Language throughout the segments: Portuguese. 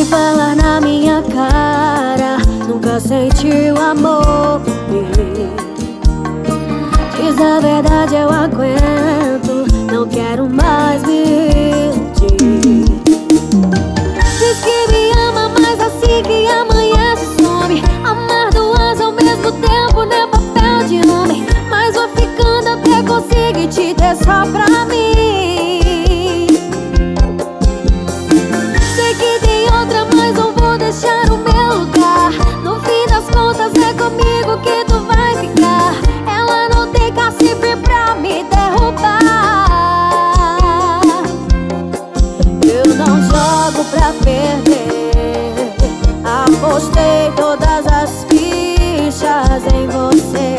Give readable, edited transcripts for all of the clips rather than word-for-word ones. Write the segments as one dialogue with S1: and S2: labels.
S1: falar na minha cara, nunca sentiu amor por mim. Diz a verdade, eu aguento, não quero mais me iludir. Diz que me ama, mas assim que amanhece some. Amar duas ao mesmo tempo não é papel de homem, mas vou ficando até conseguir te ter só pra mim. Sei que tem outra, mas não vou deixar o meu lugar. No fim das contas é comigo que tu vai ficar. Ela não tem cacife pra me derrubar. Eu não jogo pra perder, apostei todas as fichas em você.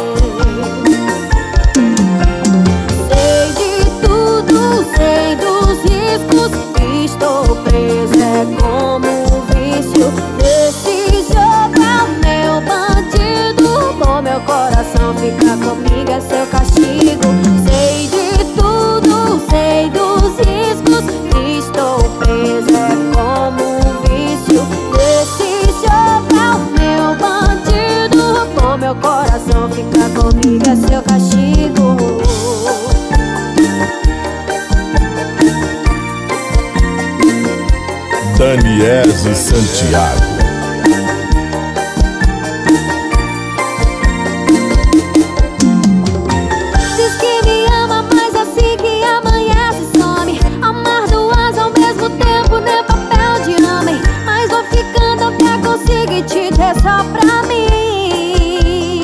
S1: Sei de tudo, sei dos riscos, estou presa, é como um vício. Esse jogo é o meu bandido, bom, meu coração fica comigo, é seu castigo. Sei de tudo, sei dos riscos, estou presa, é como um vício. Esse jogo é o meu bandido, bom, meu coração fica comigo, é seu castigo.
S2: Daniese Santiago.
S1: Diz que me ama, mas assim que amanhece some. Amar duas ao mesmo tempo não é papel de homem, mas vou ficando até conseguir te ter só pra mim.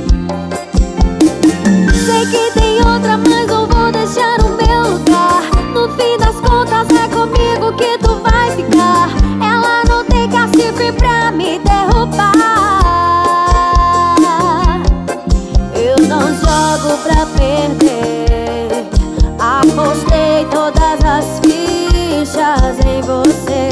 S1: Sei que tem outra, mas não vou deixar o meu lugar. No fim das contas é comigo que tu vai ficar. Ela não tem cacife pra me derrubar. Eu não jogo pra perder, apostei todas as fichas em você.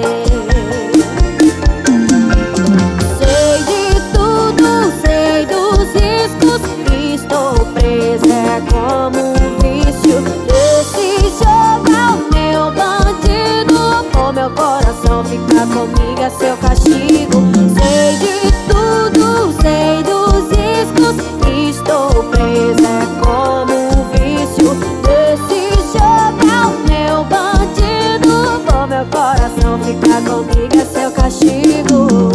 S1: Sei de tudo, sei dos riscos, estou presa, é como um vício. Esse jogo é o meu bandido, bom, meu coração fica comigo, é seu castigo. Sei de tudo, sei dos riscos, estou presa, é como um vício. Esse jogo é o meu bandido, bom, meu coração fica comigo, é seu castigo.